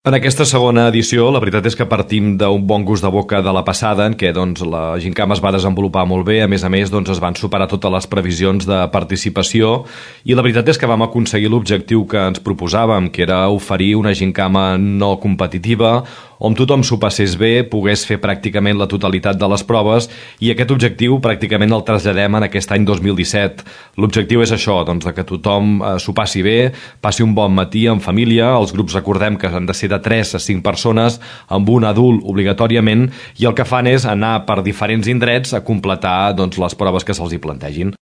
En aquesta segona edició, la veritat és que partim d'un bon gust de boca de la passada, en què la Gimcama es va desenvolupar molt bé, a més, es van superar totes les previsions de participació i la veritat és que vam aconseguir l'objectiu que ens proposàvem, que era oferir una Gimcama no competitiva, on tothom s'ho passés bé, pogués fer pràcticament la totalitat de les proves i aquest objectiu pràcticament el traslladem en aquest any 2017. L'objectiu és això, que tothom s'ho passi bé, passi un bon matí en família, els grups recordem que han de ser de 3 a 5 persones, amb un adult obligatòriament, i el que fan és anar per diferents indrets a completar les proves que se'ls hi plantegin.